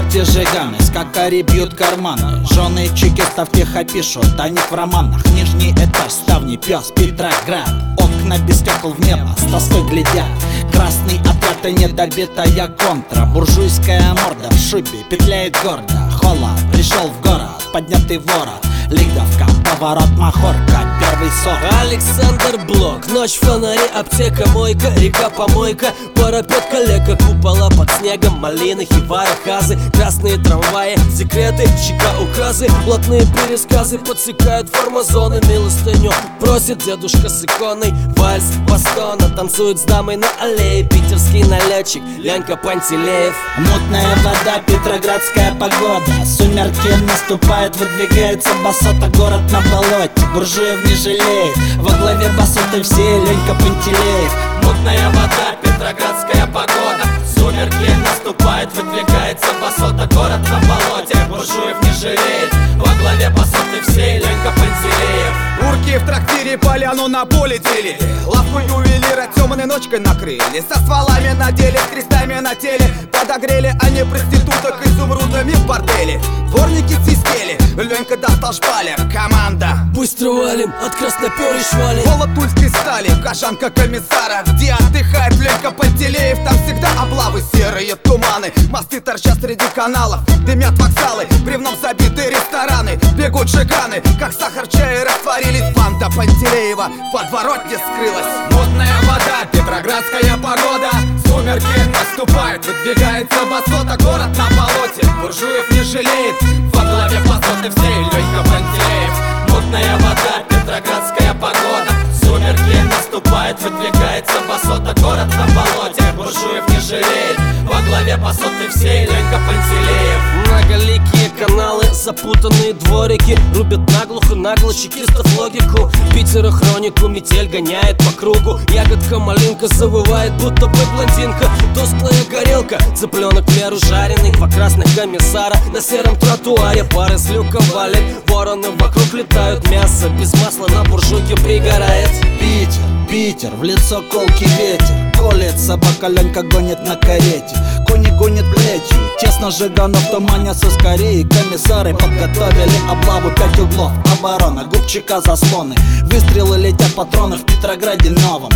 эти жиганы с кокари бьют карманы. Жены чекистов тихо пишут о них в романах. Нижний этаж, ставни, пес, Петроград. Окна без стекол в небо с тоской глядят. Красный отряд и недобитая контра. Буржуйская морда в шубе петляет гордо. Холод пришел в город, поднятый ворот. Лиговка, поворот, махорка, первый сорт. Александр Блок, ночь, фонари, аптека, мойка, река, помойка, парапет, калека, купола под снегом, малины, хибары, хазы, красные трамваи, секреты, щека, указы, блатные пересказы подсекают формазоны, милостыню просит дедушка с иконой, вальс, бастона, танцует с дамой на аллее, питерский налетчик, Ленька Пантелеев. Мутная вода, петроградская погода. Сумерки наступают, выдвигается басота. Город на болоте, буржуев не жалеет. Во главе басоты все Ленька Пантелеев. Мутная вода, петроградская погода. Сумерки наступают, выдвигается басота. Город на болоте, буржуев не жалеет. Во главе басоты все Ленька Пантелеев. Урки в трактире поляну на поле делили. Лавку ювелира темной ночкой накрыли. Со стволами на деле, с крестами на теле. Подогрели они проституток изумрудами в борделе. Дворники свистели, Ленька достал шпалер. Команда: быстро валим, от красноперой швали. Голод тульской стали, кашанка комиссара. Где отдыхает Ленька Пантелеев, там всегда облавы, серые туманы. Мосты торчат среди каналов, дымят вокзалы, бревном забиты рестораны. Бегут жиганы, как сахар чая растворились. Банда Пантелеева в подворотне скрылась. Мутная вода, петроградская погода. Сумерки наступают, выдвигается басота. Город на болоте, буржуев не жалеет. Во главе басоты все Ленька Пантелеев. Мутная вода, петроградская погода. Сумерки наступают, выдвигается басота. Город на болоте, буржуев не жалеет. Во главе басоты все Ленька Пантелеев. Многоликие каналы, запутанные дворики, рубят нагло чекистов логику. Питера хронику метель гоняет по кругу. Ягодка малинка завывает, будто бы блондинка. Тусклая горелка, цыпленок в меру жареный. Два красных комиссара на сером тротуаре. Пары с люка валят, вороны вокруг летают. Мясо без масла на буржуйке пригорает. Питер, Питер, в лицо колкий ветер. Колет собака, Ленька гонит на карете. Кони гонят плечи, тесно жигано в тумане со скорее. Комиссары подготовили облаву, 5 углов оборона, губчика заслоны. Выстрелы летят патроны в Петрограде новом.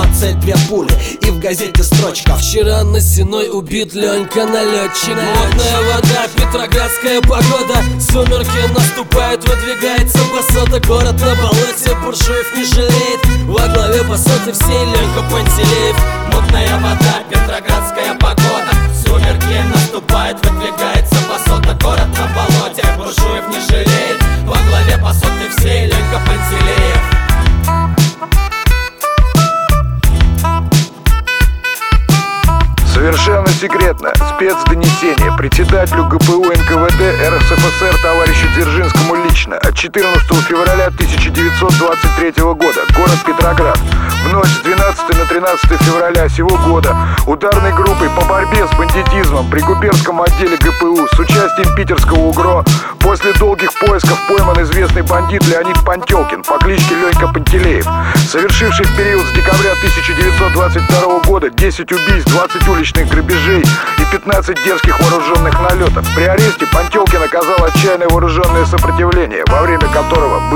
22 пули и в газете строчка: вчера на Сеной убит Ленька налетчик. Мутная вода, петроградская погода. Сумерки наступают, выдвигается басота. Город на болоте, буржуев не жалеет. Во главе басоты все Ленька Пантелеев. Мутная вода, петроградская погода. Сумерки наступают, выдвигается басота. Город на болоте, буржуев не жалеет. Во главе басоты все Ленька Пантелеев. Совершенно секретно. Спецдонесение председателю ГПУ НКВД РСФСР товарищу Дзержинскому лично от 14 февраля 1923 года. Город Петроград. В ночь с 12 на 13 февраля сего года ударной группой по борьбе с бандитизмом при губернском отделе ГПУ с участием питерского УГРО после долгих поисков пойман известный бандит Леонид Пантелкин по кличке Ленька Пантелеев, совершивший в период с декабря 1922 года 10 убийств, 20 уличных грабежей и 15 дерзких вооруженных налетов. При аресте Пантелкин оказал отчаянное вооруженное сопротивление, во время которого